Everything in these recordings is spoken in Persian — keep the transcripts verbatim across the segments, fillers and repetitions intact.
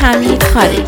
حمید خارجی.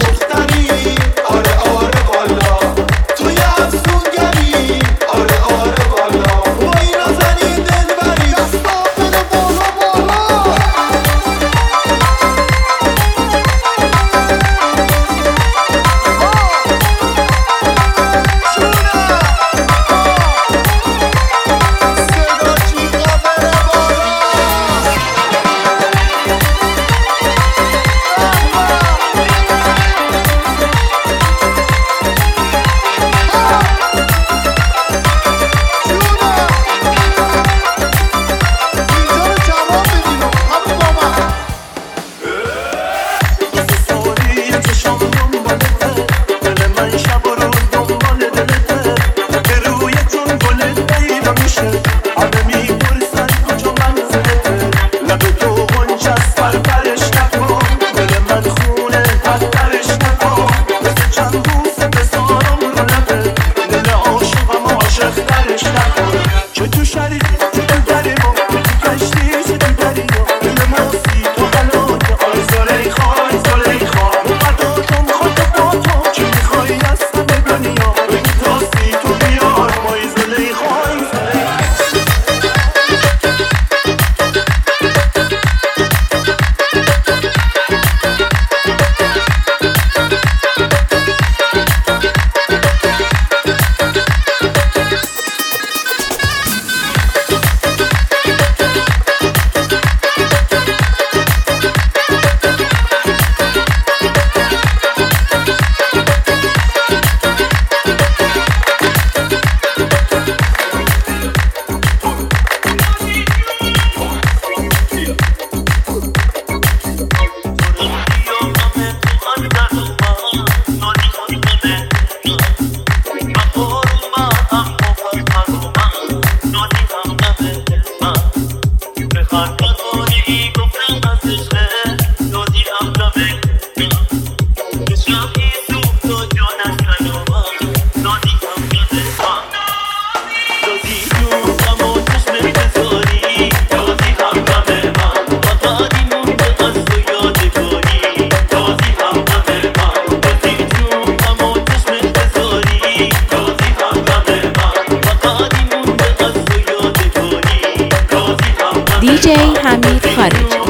دی جی حمید خارجی.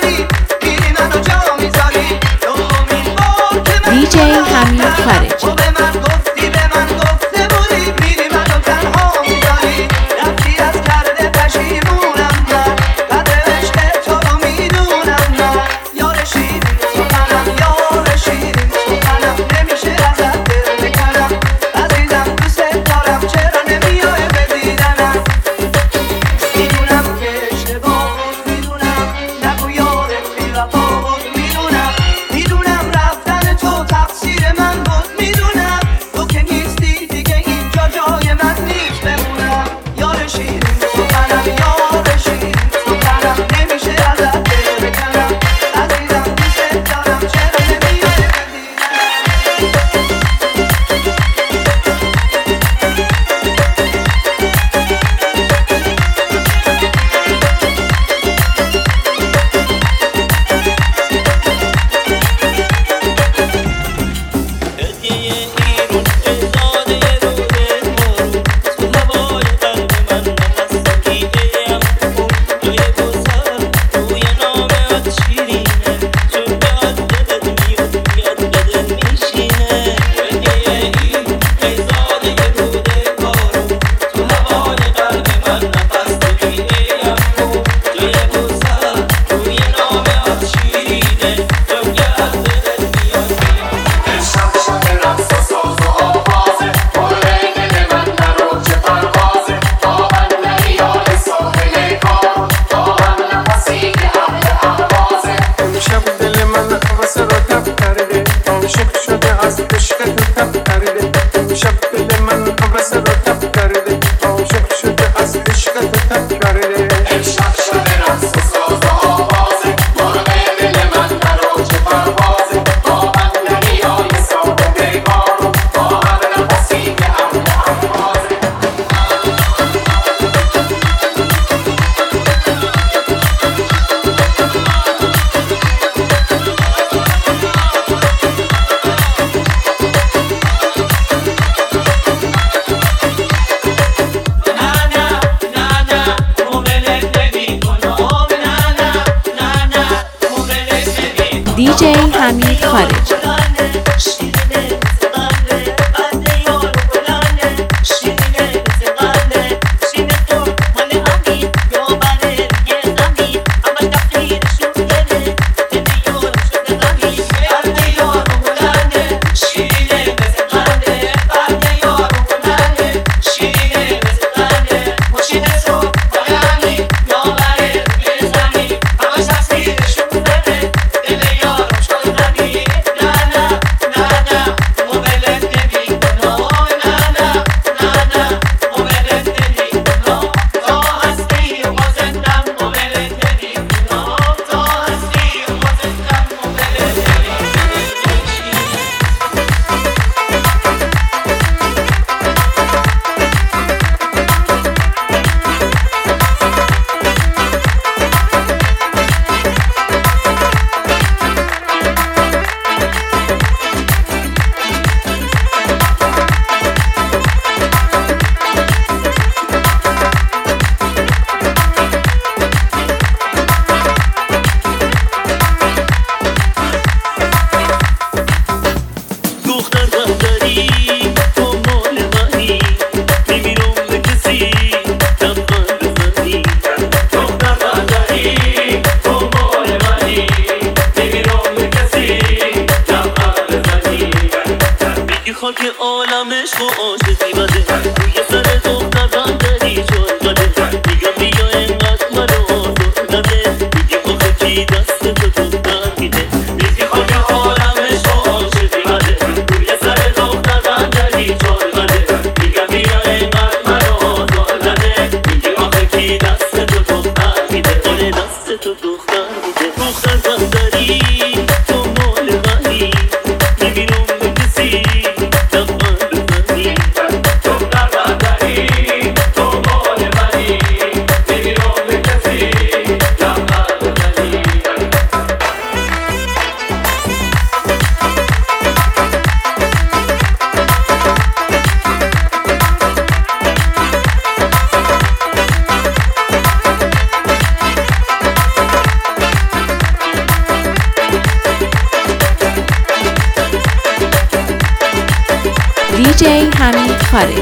دی جی حمید خارجی. دیجی حمید خارجی. خاک عالمش و عاشقی بده روی سر دخترم داری جای بده میگم بیا اینقدر منو آزار نده میگی آخه کی دست تو دختر میده میگی خاک عالمش و عاشقی بده روی سر دخترم داری جای بده میگم بیا اینقدر منو آزار نده میگی آخه کی دست تو دختر میده آره دست تو دختر میده دختر بندری تو مال منی میبینم به کسی دیجی حمید خارجی.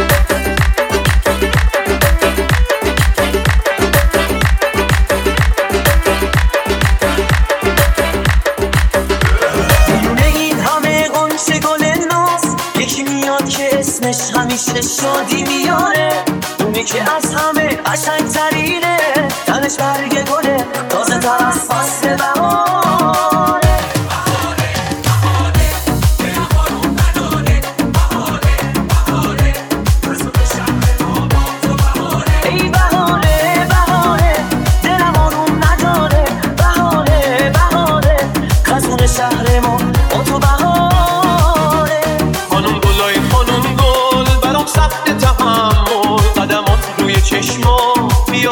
اسمش همیشه شادی میاره اونی که از همه قشنگ ترینه تنش برگ گله تازه تر از فصل بهاره ای بهاره بهاره دلم آروم نداره بهاره بهاره خزون شهر ما با تو بهاره خانم گلای خانم گل برام سخت تحمل قدمات روی چشما بیا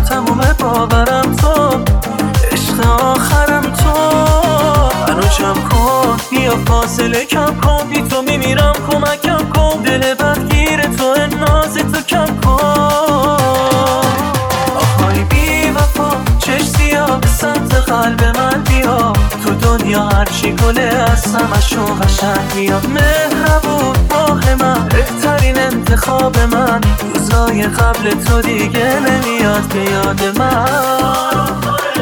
تموم باورم تو، عشق آخرم تو. منو جمع کن بیا فاصله کم کن، بی تو میمیرم کمکم کن، دل بدگیر تو ناز تو کم کن. آهای بی وفا چش سیاه به سمت قلب من بیا، تو دنیا هرچی گله از همشون قشنگ میاد. مهربون ماه من بهترین انتخاب من، روزای قبل تو دیگه نمیاد به یاد من.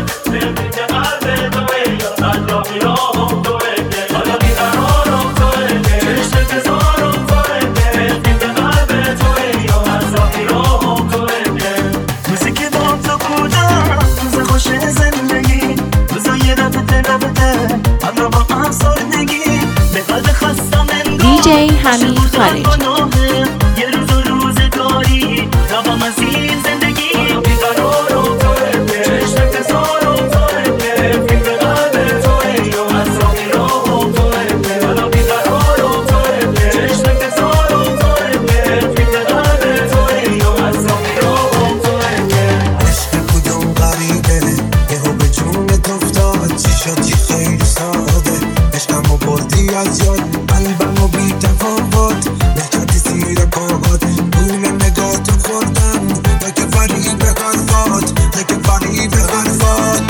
دیجی حمید خارجی. یه روز و روزگاری دوام از این زندگی، بیقرار و توه چشم انتظار و توه، فیلم قلب توه از راهی راه و توه، حالا بیقرار و توه چشم انتظار و توه، فیلم قلب توه از راهی راه و توه. عشق کدوم غریبه یهو به جونت افتاد، چی شد چی خیلی ساده، عشقمو بردی از یاد، قلبمو بی تفاوت نکردی زیر پاهات، دونه نگاهتو خوردم که فریب حرفات، که فریب حرفات.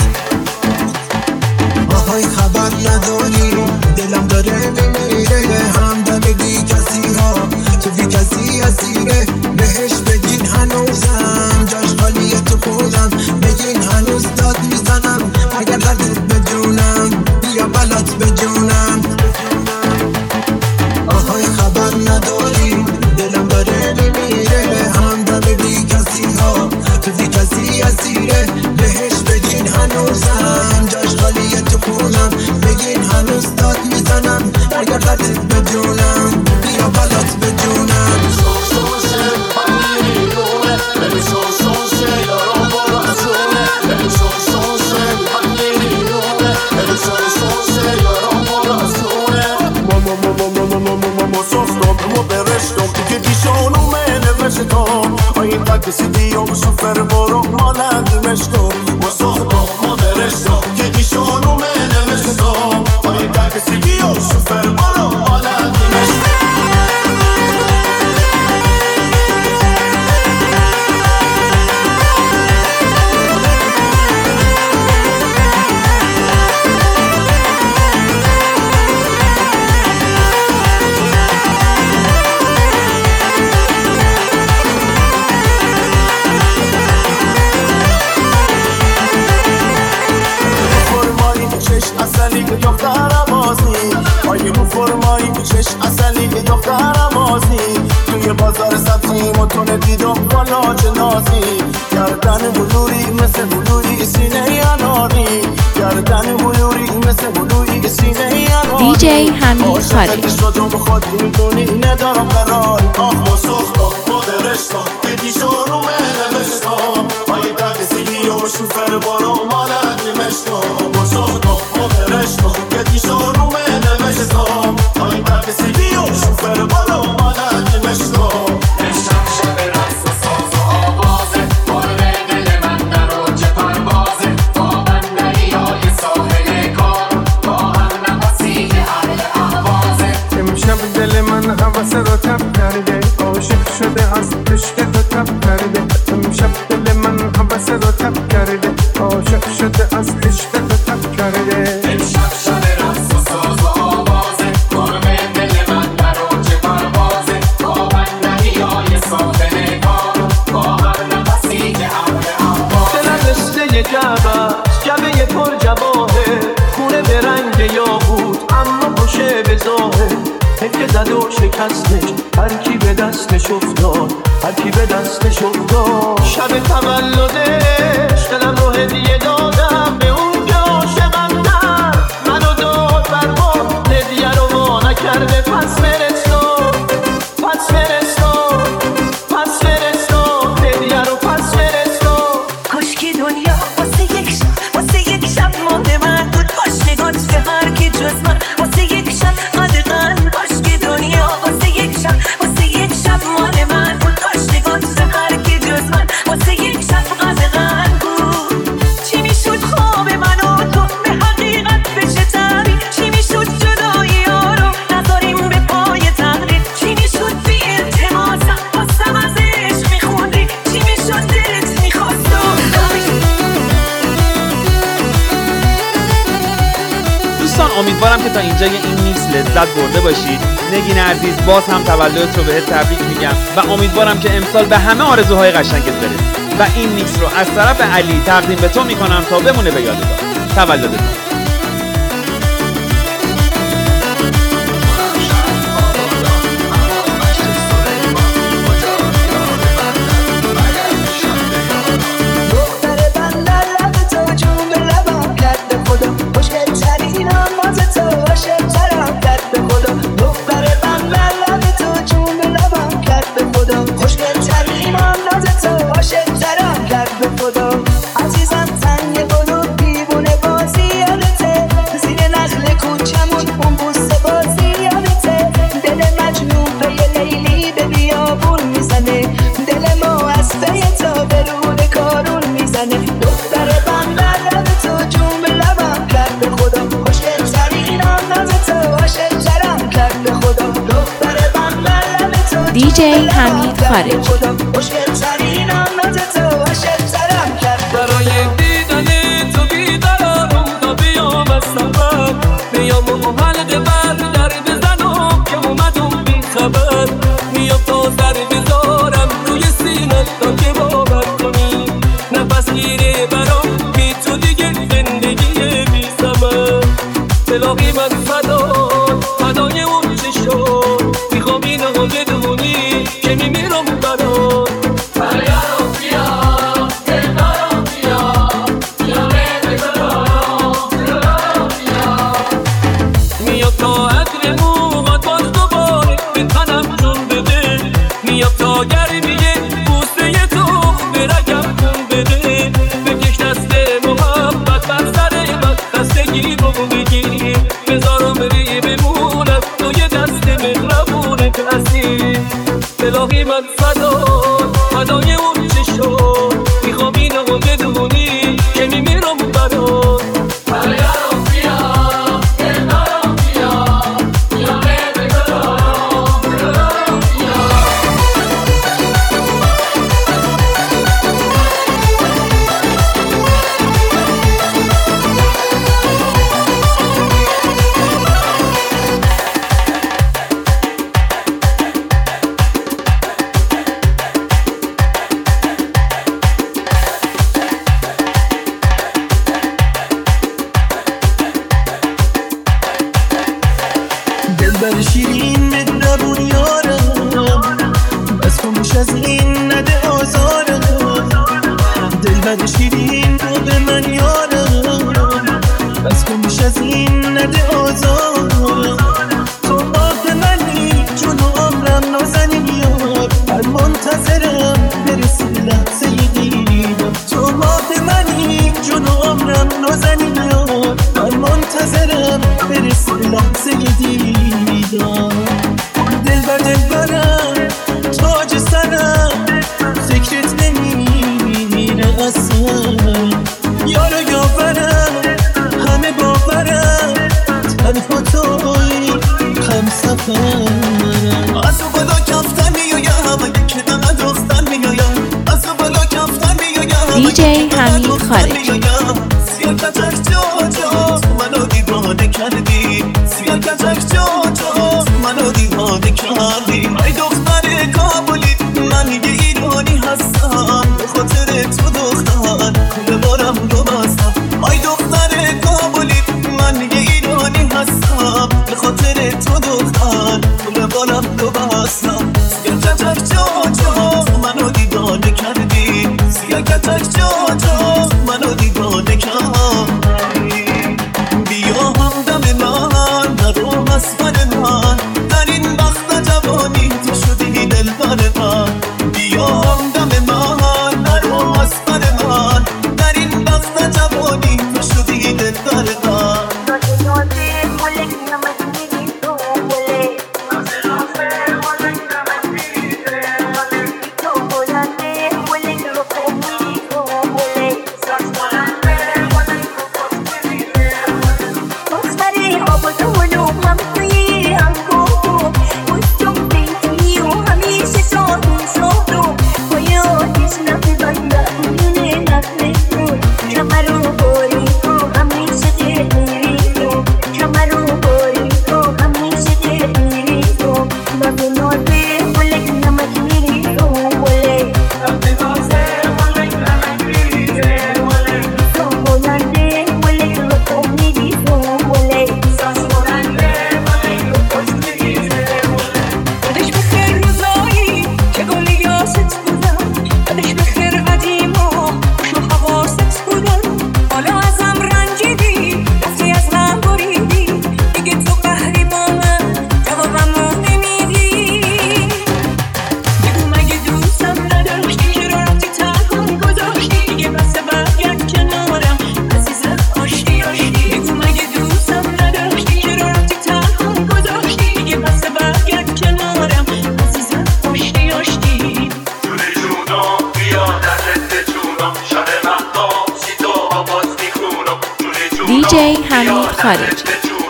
آهای خبر نداری دلم داره میمیره، همدم بی کسی ها تو بی کسی اسیره، بهش بگین هنوزم جاش خالیه تو خودم، بگین هنوز داد میزنم اگر دردت بدونم، بیا بلات بجونم. آهای خبر نداری دلم داره میمیره، همدم بی کسی ها تو بی کسی اسیره، بهش بگین هنوزم جاش خالیه تو خونم، بگین هنوز داد میزنم اگر دردت بدونم، بیا بلات بجونم. Ai tak si dio su fervoro malad mesto moso mo deresto che ti sono mene mesto ai tak si dio su fervoro malad mesto. اصلی دخترم آزی توی بازار سبزی متونه دیدم بالا جنازی، گردن بلوری مثل بلوری سینه اناری، گردن بلوری مثل بلوری سینه اناری. دیجی حمید خارجی. شدم خود میدونی ندارم قرار، آه مسخ آه مادرشتا که دیشارو منه مشتا، آیه تاکسی بیو شوفر بارو مالد مشتا، مسخ آه مادرشتا که دیشارو منه مشتا، آیه تاکسی بیو شوفر بارو مالد مشتا. امشب شب رقص و ساز و آوازه، باره دل من در اوج پروازه، با بندریای ساحل کار، با هر نفسی اهل اهوازه. امشب دل من حوث رو تب کرده، عاشق شده از عشق تو تب کرده. امشب دل من حوث رو تب کرده، عاشق شده از عشق تو تب کرده. امشب شب رقص و ساز و آوازه، باره دل من در اوج پروازه، با بندریای ساحل کار، با هر نفسی اهل اهوازه. دلم مثل یه جعبه جعبه پر جواهر، خونه به رنگ یاقوت اما خوشه به ظاهر، تکه زد و شکستش هر کی به دستش افتاد، هر کی به دستش افتاد. شب تولدش دلم رو هدیه دادم به اون که عاشقم کرد، منو داد بر ما هدیه رو وا نکرده. پس فرستاد پس فرستاد پس فرستاد هدیه رو پس فرستاد. کاشکی دنیا واسه یک شب واسه یک شب مانده من بود، کاش نگات به هر کی جز من واسه یک شب قدغن. کاشکی دنیا واسه یک شب واسه یک شب مال من امیدوارم که تا اینجای این میکس لذت برده باشید. نگین عزیز باز هم تولدت رو بهت تبریک میگم و امیدوارم که امسال به همه آرزوهای قشنگت برسی و این میکس رو از طرف علی تقدیم به تو میکنم تا بمونه به یادگار. تولدت دیجی حمید خارجی. برای دیدن تو بیدارم تا بیام از سفر، بیام و حلقه بر در بزنم که اومدم بی خبر، میام تا سر بذارم روی سینه تا که باور کنی نفس گیره برام بی تو دیگه زندگی بی ثمر. الهی من فدا فدای اون چشم، میخوام اینو بدونی که میمیرم برات. میاد تا عطر موهات باز دوباره به تنم جون بده، میاد تا گرمیه بوسه تو به رگم خون بده، بکش دست محبت بر سر من خستگی رو بگیر، بذارم بری بمونم توی دست مهربونت هستی. الهی من فدا فدای اون چشم، میخوام اینو بدونی که میمیرم برات. دلبر شیرین مهربون یارم، بس کمش از این نده آزارم. دلبر شیرین رو به من یارم، بس کمش از این نده آزارم. تو آب منی جون و عمرم نازنی بیار، من منتظرم برسی لحظه دیدم. تو آب منی جون و عمرم نازنی بیار، من منتظرم برسی لحظه دیدم. دلبر دلبرم تاج سرم، فکرت نمیره اصلا. یارو یاورم همه باورم، تنها توی هم سفرم. از او بالا کفتن میایم که دم دختن میایم، از او بالا کفتن میایم دیجی حمید خارجی. سیاه کتک جا جا منو دیوانه کردی، سیاه کتک جا جا منو دیوانه کردی. ای دختر کابلی من یه ایرانی هستم، به خاطر تو دختر کل بارم رو بستم. ای دختر کابلی من یه ایرانی هستم، به خاطر تو دختر کل بارم رو بستم. سیاه کتک جا جا منو دیوانه کردی، سیاه کتک جا جا منو دیوانه کردی. بیا همدم من نرو از بر من، در این وقت جوانی تو شدی دلبر من. بیا همدم من نرو از بر من، در این وقت جوانی تو شدی دلبر من. Thank you. دیجی حمید خارجی.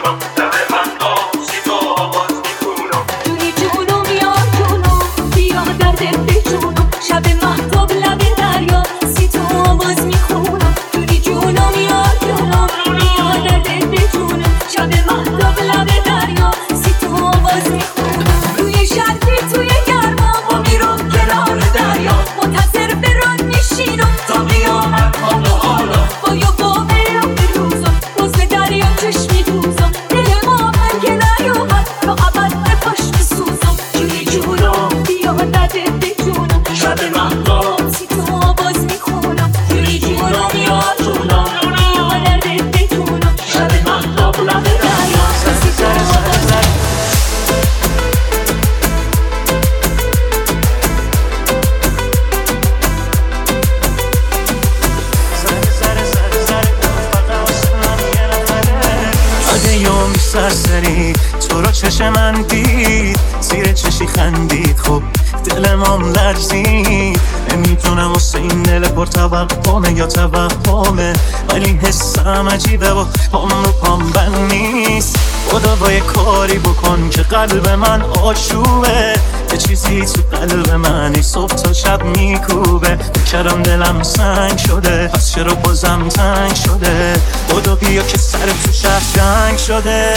سرسری تو رو چشم من دید، زیر چشی خندید، خب دلم هم لرزید. نمیدونم واسه این دل پر توقعه یا توهمه، ولی حسم عجیبه و پام رو پام بند نیست. خدا باید کاری بکن که قلب من آشوبه، یه چیزی تو قلب من ای صبح تا شب میکوبه. بکرم دلم سنگ شده، پس چرا بازم تنگ شده؟ خدا بیا که سر تو شهر جنگ شده.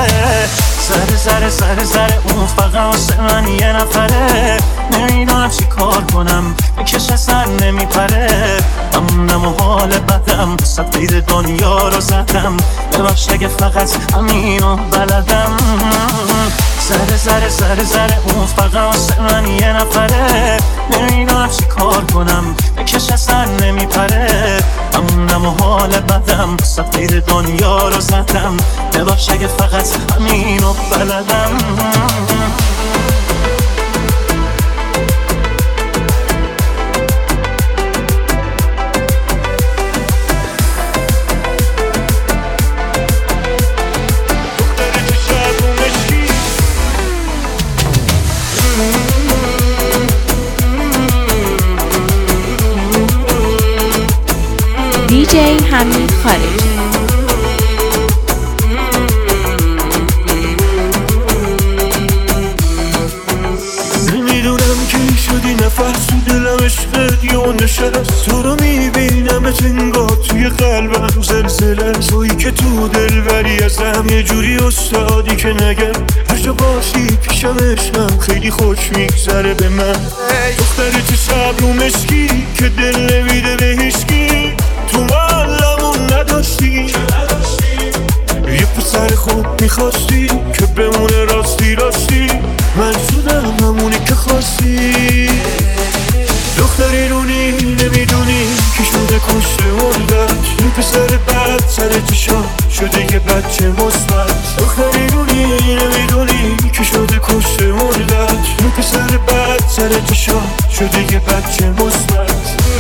زره زره زره زره اون فقط واسه من یه نفره. نمیدونم چی کار کنم بکشه سر نمیپره. همونم و حال بدم وسط قید دنیا رو زدم. ببخش اگه فقط همینو بلدم. زره زره زره زره اون فقط واسه من یه نفره. نمیدونم چی کار کنم بکشه سر نمیپره. همونم و حال بدم وسط قید دنیا رو زدم. ببخش اگه فقط همینو بلدم. دیجی حمید خارجی. نمیدونم کی شدی نفس تو دلم عشقت یا نشست. تو رو میبینمت انگار توی قلبم زلزله. تویی که تو دل بری ازم یه جوری استادی که نگم هر جا باشی پیشم عشقم خیلی خوش میگذره به من. دختر چه صبر و مشکی که دل نمیده به هیچکی. تو معلمون نداشتی یه پسر خوب میخواستی که بمونه راستی راستی. من شدم همونی که خواستی. دختر ایرونی نمیدونی که شده کشته مردت. این پسر بد سر چشا شده یه بچه مثبت. دختر ایرونی نمیدونی که شده کشته مردت. این پسر بد سر چشا شده یه بچه مثبت.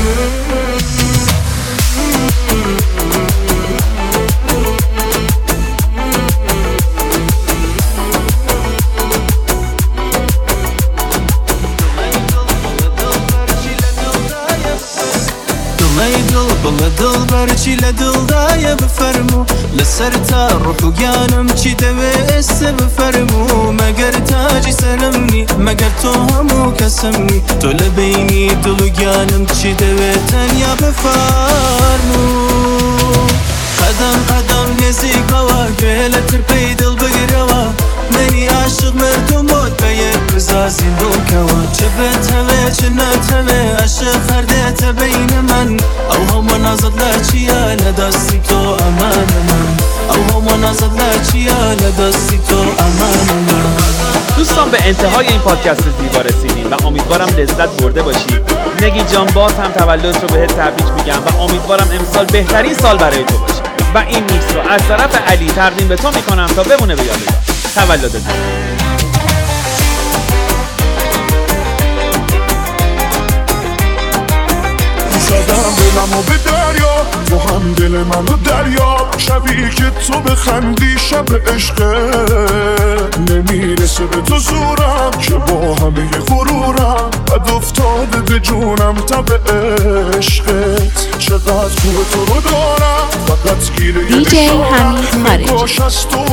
بڵێ دڵبەرچی لە دڵدایە بفەرموو لەسەر تا ڕوحوگیانم چی دەوێ ئێستا بفەرموو. مەگەر تاجی سەرمنی مەگەر تۆ هەموو کەسمنی. تۆ لە بینی دڵ و گیانم چی دەوێ تەنیا بفەرموو. قەدەم قەدەم نێزیکەوە گوێ لە ترپەی دڵ بگرەوە. منی عاشق مردم بۆت بەیەک بزازین دڵکەوە. چ بێت هەوێ چ نەتەوێ عاشق هەردێتە بەینە من. ئەو هەموو نازت لە چیە لە دەستی تۆ ئەمانە من. ئەو هەموو نازت لە چیە لە دەستی تۆ ئەمانە من. دوستان به انتهای این پادکست زیبا رسیدیم و امیدوارم لذت برده باشید. نگی جان باز هم تولدت رو بهت تبریک میگم و امیدوارم امسال بهترین سال برای تو باشه. و این میکس رو از طرف علی تقدیم به تو میکنم تا بمونه به یادگار. تولدت زدم دلمو به دریا، تو هم دل دل منو دریاب شبی که تو بخندی شب عشقت نمیرسه به تو زورم که با همه غرورم بد افتاده به جونم تب عشقت چقدر خوب تو رو دارم فقط گیره دی جی حمید خارجی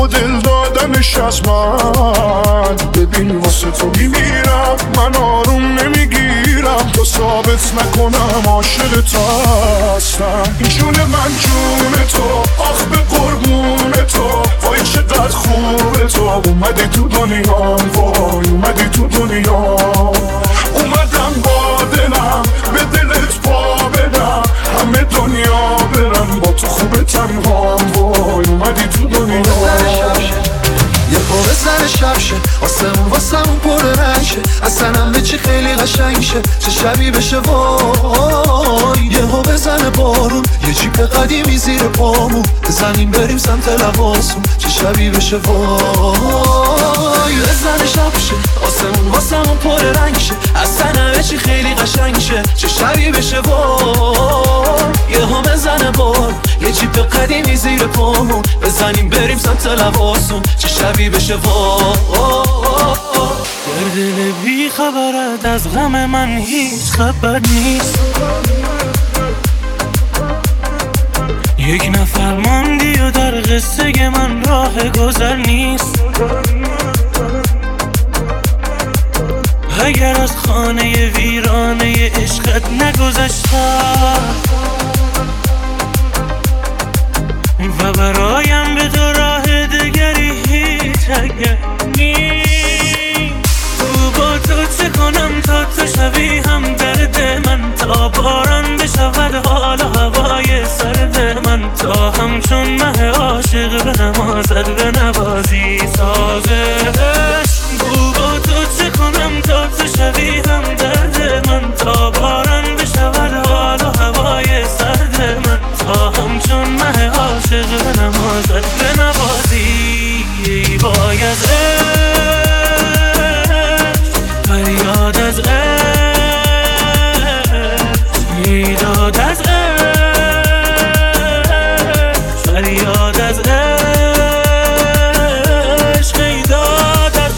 یه پا بزن شبشه آسمون واسمون پر رنگ شه اصلا همه چی خیلی قشنگ شه چه شبی بشه وای یه ها بزن بارون یه جیپ قدیمی زیر پامون بزنیم بریم سمت لباسون چه شبی بشه وای بزن شبشه آسمون واسمون پر رنگ شه اصلا همه چی خیلی قشنگ شه چه شبی بشه وای یه ها بزن بارون یه جیپ قدیمی زیر پامون بزنیم بریم سمت لباسون چه شبی بشه وای در دل بی خبرت از غم من هیچ خبر نیست یک نفر ماندی و در قصه من راه گذر نیست اگر از خانه ویرانه عشقت نگذشتم و برایم به تو راه دگری هیچ اگر نیست تو با تو چه کنم تا تو شوی هم درد من تا باران بشود حال هوای سرد من تا همچون مه عاشق به نمازت به نوازی سازش تو با تو چه کنم تا تو شوی هم درد من تا باران بشود حال هوای سرد من تا همچون مه عاشق به نمازت به نوازی وای از فریاد از عشق میداد از عشق فریاد از عشق میداد از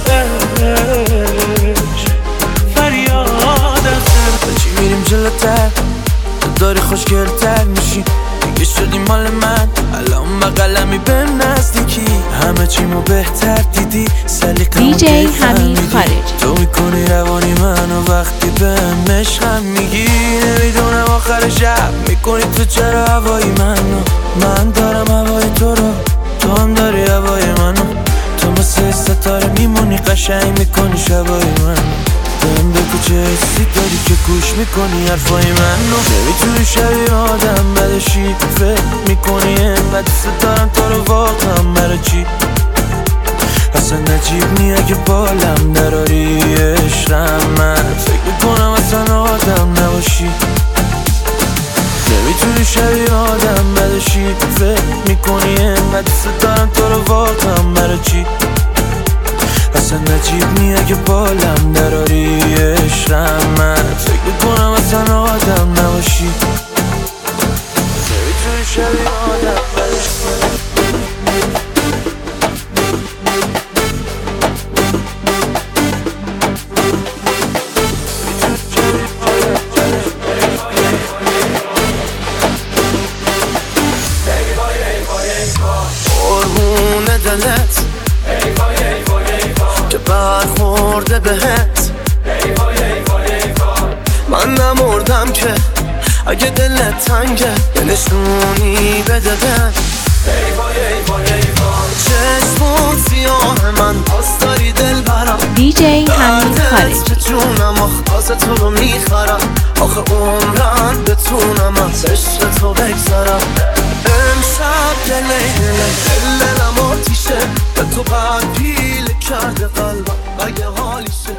عشق فریاد از عشق چی میریم جلوتر داری خوشگلتر میشی دیگه شدی مال من الان بغلمی به نزدیکی همه چیمو بهتر دیدی دی جی حمید خارجی تو میکنی روانی منو وقتی بهم عشقم میگی نمیدونم آخر شب میکنی تو چرا هوای منو من دارم هوای تو رو تو هم داری هوای منو تو مثل ستاره میمونی قشنگ میکنی شبای منو بهم بگو چه حسی داری که گوش میکنی حرفای منو نمیتونی شبیه آدم بدشی فکر میکنی اینقدر دوست دارم تو رو واقعا برای چی اصلا نجیب نی اگه بالم دراری عشقم من فکر میکنم اصلا آدم نباشی نمیتونی شبیه آدم بدشی فکر میکنی اینقدر دوست دارم تو رو واقعا برای چی اصلا نجیب نی اگه بالم دراری عشقم من فکر میکنم اصلا آدم نباشی نمیتونی شبیه آدم بدشی دلت که برخورده بهت من نمردم که اگه دلت تنگه یه نشونی بده بهم چشمون سیاه من باز داری دل برم دی جی حمید خارجی که جونم آخ تو رو میخرم آخه عمرم بتونم از عشق تو بگذرم امشب دلی دلی دلم آتیشه به تو بعد پیل کرده قلبم اگه حالیشه